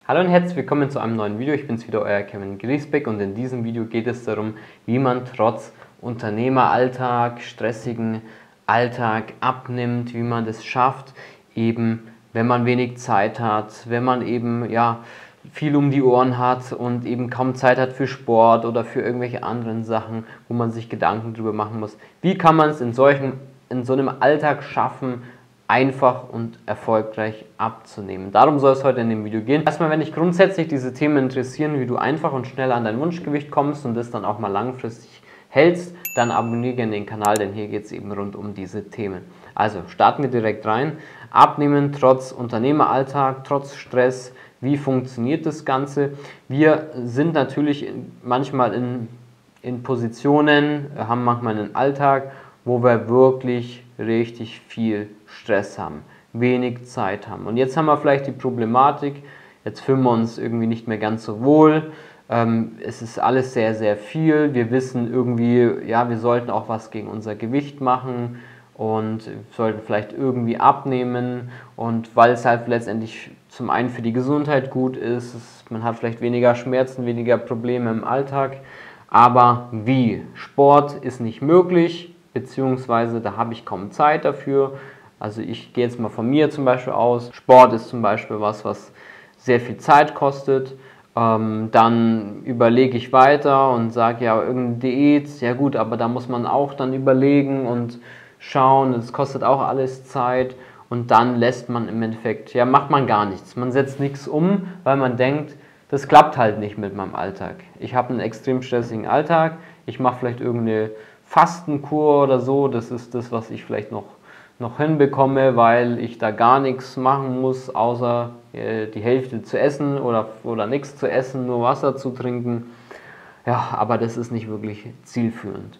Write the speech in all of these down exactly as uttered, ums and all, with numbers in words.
Hallo und herzlich willkommen zu einem neuen Video. Ich bin's wieder, euer Kevin Griesbeck, und in diesem Video geht es darum, wie man trotz Unternehmeralltag, stressigen Alltag abnimmt, wie man das schafft, eben wenn man wenig Zeit hat, wenn man eben ja viel um die Ohren hat und eben kaum Zeit hat für Sport oder für irgendwelche anderen Sachen, wo man sich Gedanken drüber machen muss. Wie kann man es in solchen, in so einem Alltag schaffen, einfach und erfolgreich abzunehmen? Darum soll es heute in dem Video gehen. Erstmal, wenn dich grundsätzlich diese Themen interessieren, wie du einfach und schnell an dein Wunschgewicht kommst und das dann auch mal langfristig hältst, dann abonniere gerne den Kanal, denn hier geht es eben rund um diese Themen. Also starten wir direkt rein. Abnehmen trotz Unternehmeralltag, trotz Stress. Wie funktioniert das Ganze? Wir sind natürlich manchmal in, in Positionen, haben manchmal einen Alltag, wo wir wirklich richtig viel Stress haben, wenig Zeit haben. Und jetzt haben wir vielleicht die Problematik, jetzt fühlen wir uns irgendwie nicht mehr ganz so wohl, ähm, es ist alles sehr, sehr viel, wir wissen irgendwie, ja, wir sollten auch was gegen unser Gewicht machen und sollten vielleicht irgendwie abnehmen, und weil es halt letztendlich zum einen für die Gesundheit gut ist, es, man hat vielleicht weniger Schmerzen, weniger Probleme im Alltag, aber wie? Sport ist nicht möglich, beziehungsweise da habe ich kaum Zeit dafür. Also ich gehe jetzt mal von mir zum Beispiel aus. Sport ist zum Beispiel was, was sehr viel Zeit kostet. Ähm, dann überlege ich weiter und sage, ja, irgendeine Diät, ja gut, aber da muss man auch dann überlegen und schauen, es kostet auch alles Zeit, und dann lässt man im Endeffekt, ja, macht man gar nichts. Man setzt nichts um, weil man denkt, das klappt halt nicht mit meinem Alltag. Ich habe einen extrem stressigen Alltag, ich mache vielleicht irgendeine Fastenkur oder so, das ist das, was ich vielleicht noch, noch hinbekomme, weil ich da gar nichts machen muss, außer äh, die Hälfte zu essen oder, oder nichts zu essen, nur Wasser zu trinken. Ja, aber das ist nicht wirklich zielführend.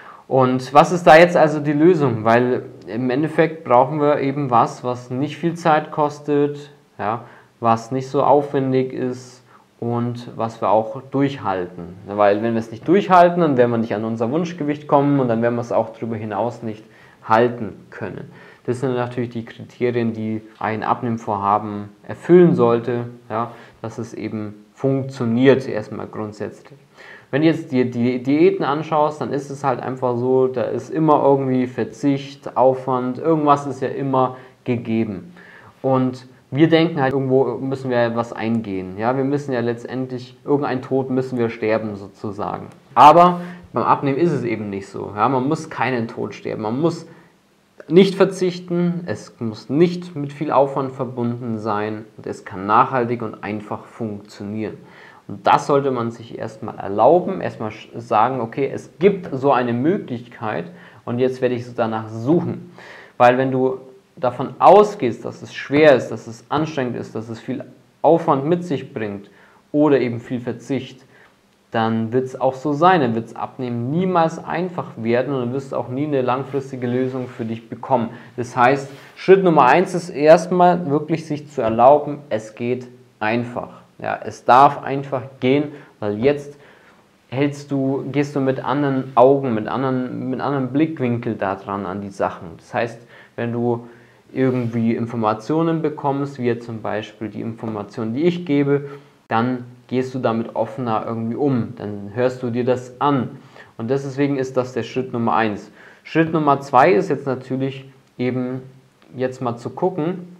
Und was ist da jetzt also die Lösung? Weil im Endeffekt brauchen wir eben was, was nicht viel Zeit kostet, ja, was nicht so aufwendig ist und was wir auch durchhalten. Weil wenn wir es nicht durchhalten, dann werden wir nicht an unser Wunschgewicht kommen, und dann werden wir es auch darüber hinaus nicht halten können. Das sind natürlich die Kriterien, die ein Abnehmvorhaben erfüllen sollte, ja, dass es eben funktioniert erstmal grundsätzlich. Wenn du jetzt die, die Diäten anschaust, dann ist es halt einfach so, da ist immer irgendwie Verzicht, Aufwand, irgendwas ist ja immer gegeben. Und wir denken halt, irgendwo müssen wir was eingehen. Ja, wir müssen ja letztendlich, irgendein Tod müssen wir sterben sozusagen. Aber beim Abnehmen ist es eben nicht so. Ja, man muss keinen Tod sterben. Man muss nicht verzichten, es muss nicht mit viel Aufwand verbunden sein, und es kann nachhaltig und einfach funktionieren. Und das sollte man sich erstmal erlauben, erstmal sagen, okay, es gibt so eine Möglichkeit und jetzt werde ich danach suchen. Weil wenn du davon ausgehst, dass es schwer ist, dass es anstrengend ist, dass es viel Aufwand mit sich bringt oder eben viel Verzicht, dann wird es auch so sein, dann wird es Abnehmen niemals einfach werden, und du wirst auch nie eine langfristige Lösung für dich bekommen. Das heißt, Schritt Nummer eins ist erstmal wirklich sich zu erlauben, es geht einfach. Ja, es darf einfach gehen, weil jetzt hältst du, gehst du mit anderen Augen, mit anderen, mit anderen Blickwinkel daran an die Sachen. Das heißt, wenn du irgendwie Informationen bekommst, wie jetzt zum Beispiel die Informationen, die ich gebe, dann gehst du damit offener irgendwie um, dann hörst du dir das an. Und deswegen ist das der Schritt Nummer eins. Schritt Nummer zwei ist jetzt natürlich eben jetzt mal zu gucken,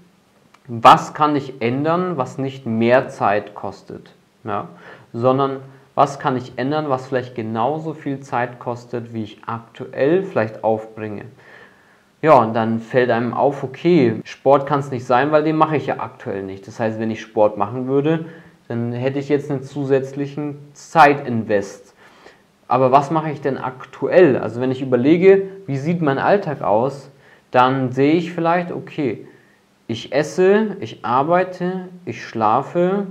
was kann ich ändern, was nicht mehr Zeit kostet, ja, sondern was kann ich ändern, was vielleicht genauso viel Zeit kostet, wie ich aktuell vielleicht aufbringe. Ja, und dann fällt einem auf, okay, Sport kann es nicht sein, weil den mache ich ja aktuell nicht. Das heißt, wenn ich Sport machen würde, dann hätte ich jetzt einen zusätzlichen Zeitinvest. Aber was mache ich denn aktuell? Also wenn ich überlege, wie sieht mein Alltag aus, dann sehe ich vielleicht, okay, ich esse, ich arbeite, ich schlafe,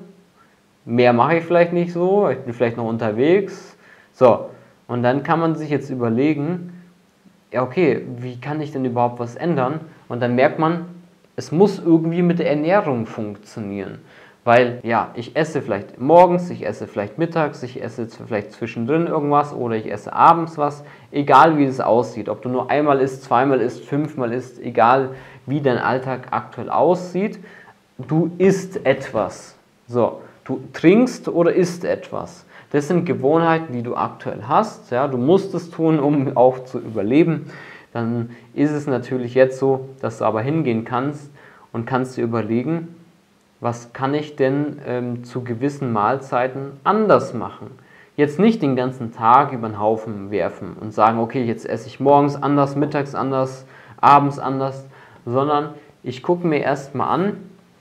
mehr mache ich vielleicht nicht so, ich bin vielleicht noch unterwegs. So, und dann kann man sich jetzt überlegen, ja okay, wie kann ich denn überhaupt was ändern? Und dann merkt man, es muss irgendwie mit der Ernährung funktionieren. Weil, ja, ich esse vielleicht morgens, ich esse vielleicht mittags, ich esse vielleicht zwischendrin irgendwas oder ich esse abends was. Egal wie es aussieht, ob du nur einmal isst, zweimal isst, fünfmal isst, egal wie dein Alltag aktuell aussieht, du isst etwas. So, du trinkst oder isst etwas. Das sind Gewohnheiten, die du aktuell hast. Ja, du musst es tun, um auch zu überleben. Dann ist es natürlich jetzt so, dass du aber hingehen kannst und kannst dir überlegen, was kann ich denn ähm, zu gewissen Mahlzeiten anders machen. Jetzt nicht den ganzen Tag über den Haufen werfen und sagen, okay, jetzt esse ich morgens anders, mittags anders, abends anders, sondern ich gucke mir erstmal an,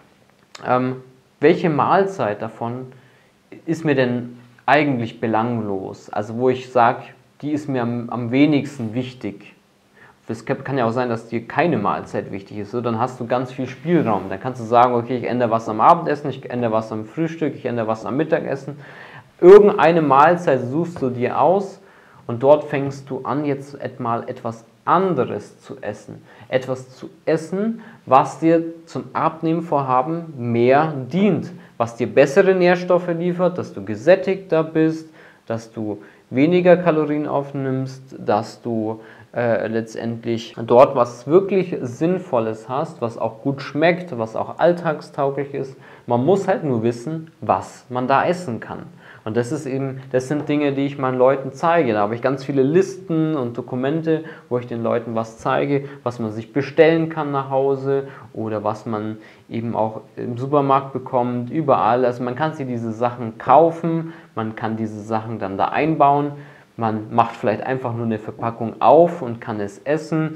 ähm, welche Mahlzeit davon ist mir denn eigentlich belanglos, also wo ich sage, die ist mir am, am wenigsten wichtig. Es kann ja auch sein, dass dir keine Mahlzeit wichtig ist, so, dann hast du ganz viel Spielraum. Dann kannst du sagen, okay, ich ändere was am Abendessen, ich ändere was am Frühstück, ich ändere was am Mittagessen. Irgendeine Mahlzeit suchst du dir aus und dort fängst du an, jetzt mal etwas anderes zu essen. Etwas zu essen, was dir zum Abnehmvorhaben mehr dient, was dir bessere Nährstoffe liefert, dass du gesättigter bist, dass du weniger Kalorien aufnimmst, dass du äh, letztendlich dort was wirklich Sinnvolles hast, was auch gut schmeckt, was auch alltagstauglich ist. Man muss halt nur wissen, was man da essen kann. Und das ist eben, das sind Dinge, die ich meinen Leuten zeige. Da habe ich ganz viele Listen und Dokumente, wo ich den Leuten was zeige, was man sich bestellen kann nach Hause oder was man eben auch im Supermarkt bekommt, überall. Also man kann sich diese Sachen kaufen, man kann diese Sachen dann da einbauen, man macht vielleicht einfach nur eine Verpackung auf und kann es essen.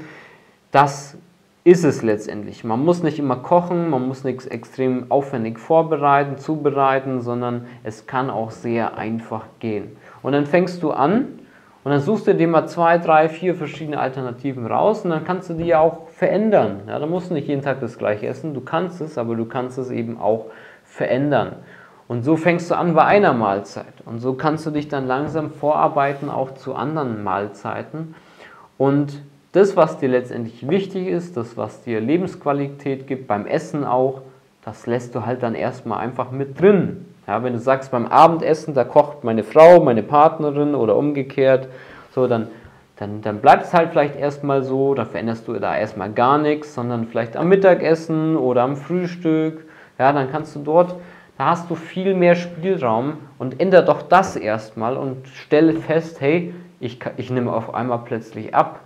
Das ist es letztendlich. Man muss nicht immer kochen, man muss nichts extrem aufwendig vorbereiten, zubereiten, sondern es kann auch sehr einfach gehen. Und dann fängst du an und dann suchst du dir mal zwei, drei, vier verschiedene Alternativen raus und dann kannst du die ja auch verändern. Ja, da musst du nicht jeden Tag das gleiche essen, du kannst es, aber du kannst es eben auch verändern. Und so fängst du an bei einer Mahlzeit und so kannst du dich dann langsam vorarbeiten auch zu anderen Mahlzeiten. Und das, was dir letztendlich wichtig ist, das, was dir Lebensqualität gibt, beim Essen auch, das lässt du halt dann erstmal einfach mit drin. Ja, wenn du sagst, beim Abendessen, da kocht meine Frau, meine Partnerin oder umgekehrt, so, dann, dann, dann bleibt es halt vielleicht erstmal so, da veränderst du da erstmal gar nichts, sondern vielleicht am Mittagessen oder am Frühstück, ja, dann kannst du dort, da hast du viel mehr Spielraum und änder doch das erstmal und stelle fest, hey, ich, ich nehme auf einmal plötzlich ab.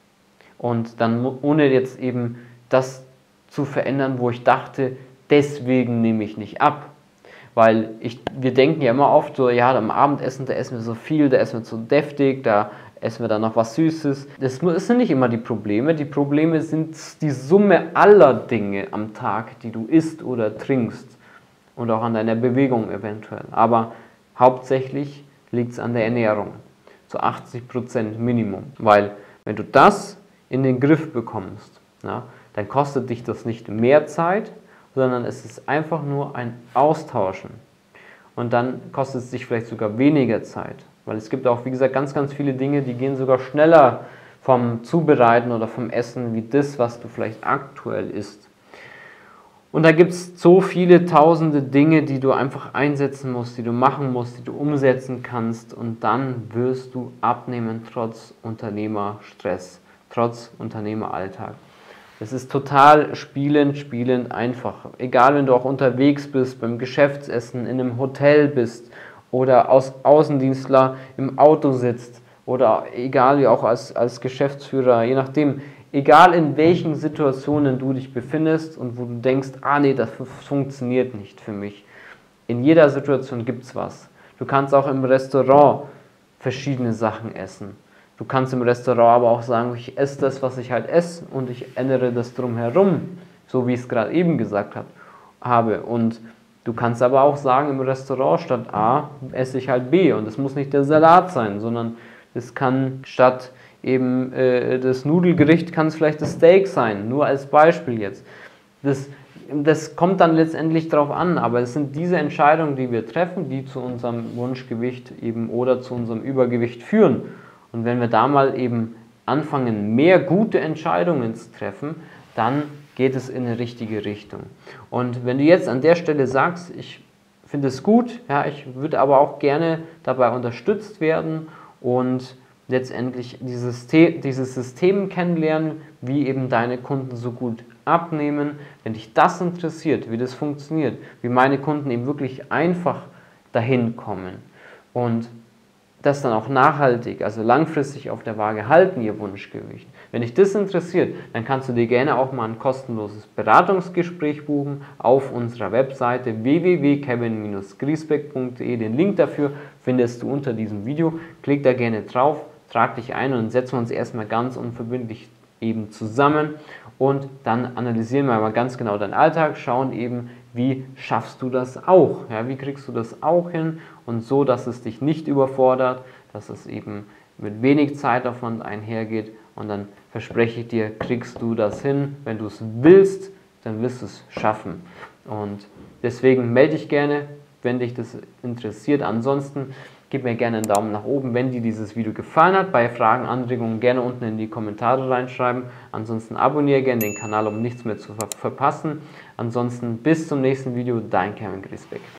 Und dann ohne jetzt eben das zu verändern, wo ich dachte, deswegen nehme ich nicht ab. Weil ich, wir denken ja immer oft so, ja, am Abendessen, da essen wir so viel, da essen wir so deftig, da essen wir dann noch was Süßes. Das sind nicht immer die Probleme. Die Probleme sind die Summe aller Dinge am Tag, die du isst oder trinkst. Und auch an deiner Bewegung eventuell. Aber hauptsächlich liegt es an der Ernährung. Zu achtzig Prozent Minimum. Weil wenn du das in den Griff bekommst, ja, dann kostet dich das nicht mehr Zeit, sondern es ist einfach nur ein Austauschen. Und dann kostet es dich vielleicht sogar weniger Zeit. Weil es gibt auch, wie gesagt, ganz, ganz viele Dinge, die gehen sogar schneller vom Zubereiten oder vom Essen, wie das, was du vielleicht aktuell isst. Und da gibt es so viele tausende Dinge, die du einfach einsetzen musst, die du machen musst, die du umsetzen kannst. Und dann wirst du abnehmen, trotz Unternehmerstress. Trotz Unternehmeralltag. Es ist total spielend, spielend einfach. Egal, wenn du auch unterwegs bist, beim Geschäftsessen, in einem Hotel bist oder als Außendienstler im Auto sitzt oder egal wie auch als, als Geschäftsführer, je nachdem, egal in welchen Situationen du dich befindest und wo du denkst, ah nee, das funktioniert nicht für mich. In jeder Situation gibt es was. Du kannst auch im Restaurant verschiedene Sachen essen. Du kannst im Restaurant aber auch sagen, ich esse das, was ich halt esse und ich ändere das drumherum, so wie ich es gerade eben gesagt habe. Und du kannst aber auch sagen, im Restaurant statt A esse ich halt B und es muss nicht der Salat sein, sondern es kann statt eben äh, das Nudelgericht kann es vielleicht das Steak sein, nur als Beispiel jetzt. Das, das kommt dann letztendlich darauf an, aber es sind diese Entscheidungen, die wir treffen, die zu unserem Wunschgewicht eben oder zu unserem Übergewicht führen. Und wenn wir da mal eben anfangen, mehr gute Entscheidungen zu treffen, dann geht es in eine richtige Richtung. Und wenn du jetzt an der Stelle sagst, ich finde es gut, ja, ich würde aber auch gerne dabei unterstützt werden und letztendlich dieses, dieses System kennenlernen, wie eben deine Kunden so gut Abnehmen. Wenn dich das interessiert, wie das funktioniert, wie meine Kunden eben wirklich einfach dahin kommen und das dann auch nachhaltig, also langfristig auf der Waage halten, ihr Wunschgewicht. Wenn dich das interessiert, dann kannst du dir gerne auch mal ein kostenloses Beratungsgespräch buchen auf unserer Webseite w w w punkt kevin Bindestrich griesbeck punkt de. Den Link dafür findest du unter diesem Video. Klick da gerne drauf, trag dich ein und dann setzen wir uns erstmal ganz unverbindlich eben zusammen und dann analysieren wir mal ganz genau deinen Alltag, schauen eben, wie schaffst du das auch, ja, wie kriegst du das auch hin und so, dass es dich nicht überfordert, dass es eben mit wenig Zeitaufwand einhergeht und dann verspreche ich dir, kriegst du das hin, wenn du es willst, dann wirst du es schaffen und deswegen melde dich gerne, wenn dich das interessiert. Ansonsten gib mir gerne einen Daumen nach oben, wenn dir dieses Video gefallen hat. Bei Fragen, Anregungen gerne unten in die Kommentare reinschreiben. Ansonsten abonniere gerne den Kanal, um nichts mehr zu ver verpassen. Ansonsten bis zum nächsten Video, dein Kevin Griesbeck.